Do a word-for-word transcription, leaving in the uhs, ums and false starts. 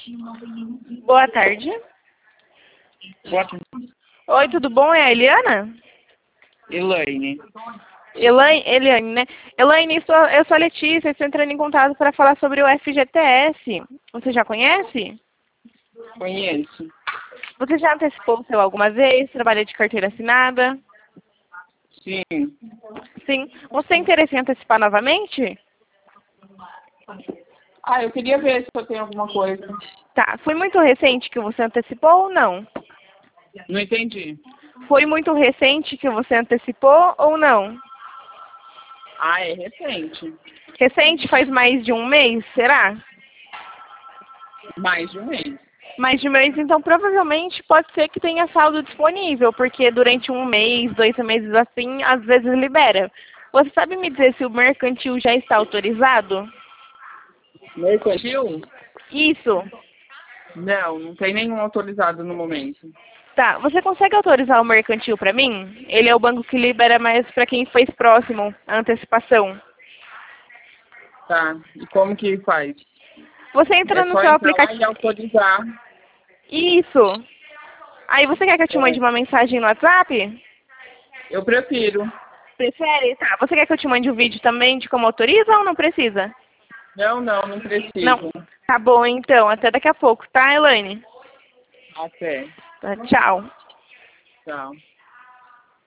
Boa tarde. Boa tarde. Oi, tudo bom? É a Eliana? Elaine. Elaine, Eliane, né? Elaine, sou- eu sou a Letícia, estou entrando em contato para falar sobre o F G T S. Você já conhece? Conheço. Você já antecipou o seu alguma vez? Trabalha de carteira assinada? Sim. Sim. Você tem interesse em antecipar novamente? Ah, eu queria ver se eu tenho alguma coisa. Tá. Foi muito recente que você antecipou ou não? Não entendi. Foi muito recente que você antecipou ou não? Ah, é recente. Recente faz mais de um mês, será? Mais de um mês. Mais de um mês, então provavelmente pode ser que tenha saldo disponível, porque durante um mês, dois meses assim, às vezes libera. Você sabe me dizer se o mercantil já está autorizado? Mercantil? Isso. Não, não tem nenhum autorizado no momento. Tá, você consegue autorizar o mercantil para mim? Ele é o banco que libera mais para quem fez próximo a antecipação. Tá. E como que faz? Você entra É no só seu entrar lá aplicativo. e autorizar. Isso. Aí você quer que eu te mande É. uma mensagem no WhatsApp? Eu prefiro. Prefere? Tá. Você quer que eu te mande um vídeo também de como autoriza ou não precisa? Não, não, não Não. preciso. Tá bom, então. Até daqui a pouco, tá, Elaine? Até. Tá, tchau. Tchau.